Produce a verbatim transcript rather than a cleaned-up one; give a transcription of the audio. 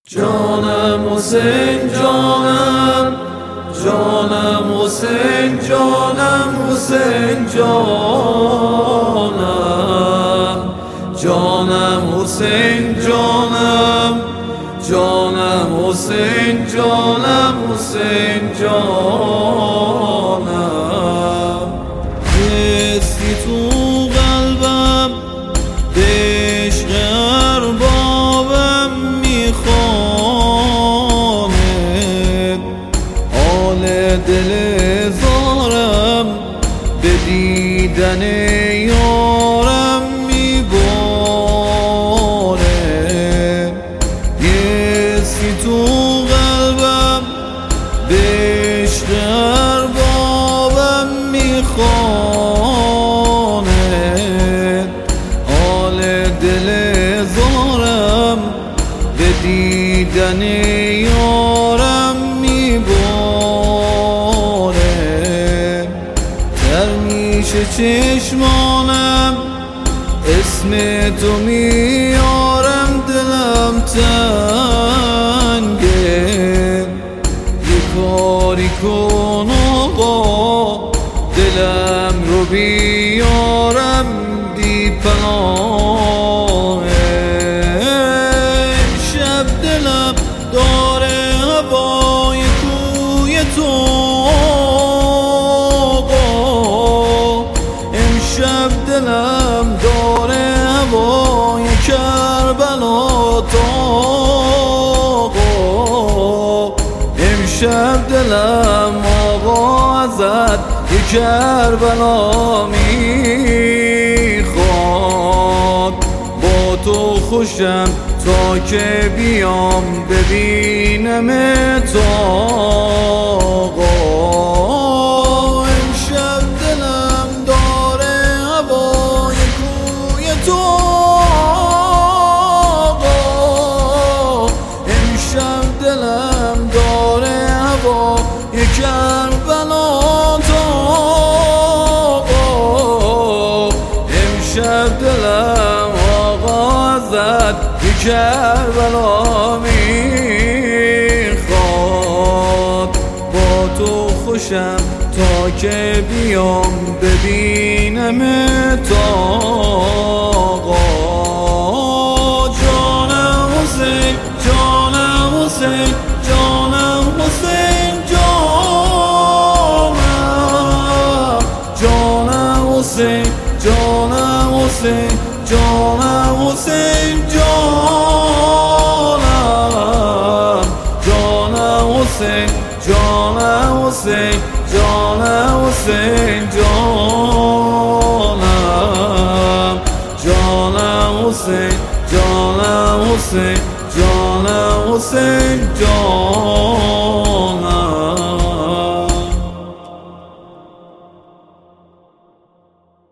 جانم حسین جانم، جانم حسین جانم، حسین جانم، جانم حسین جانم، جانم حسین جانم، حسین جانم. حسی تو قلبم به عشق اربابم میخواند، حال دل زارم به دیدن یارم میباره. حسی تو قلبم به عشق اربابم میخواند، حال دل زارم به دیدن یارم میباره. تر میشه چشمانم اسم تو میارم، دلم تنگه. یه کاری کن آقا دلم رو بیارم بی پناه. امشب دلم داره هوای کوی تو آقا، امشب دلم داره هوای کربلا تو آقا. امشب دلم آقا ازت یه کربلا میخواد. با تو خوشم تا که بیام ببینم تو آقا. امشب دلم داره هوای کوی تو آقا، امشب دلم داره هوای کربلا تو آقا. امشب دلم آقا ازت یه کربلا میخواد. با تو خوشم تا که بیام ببینم تو آقا. جانم حسین جانم حسین جانم حسین جانم، جانم حسین جانم حسین جانم حسین جانم، جانم حسین جانم حسین جانم حسین جانم، جانم حسین جانم حسین جانم حسین جانم.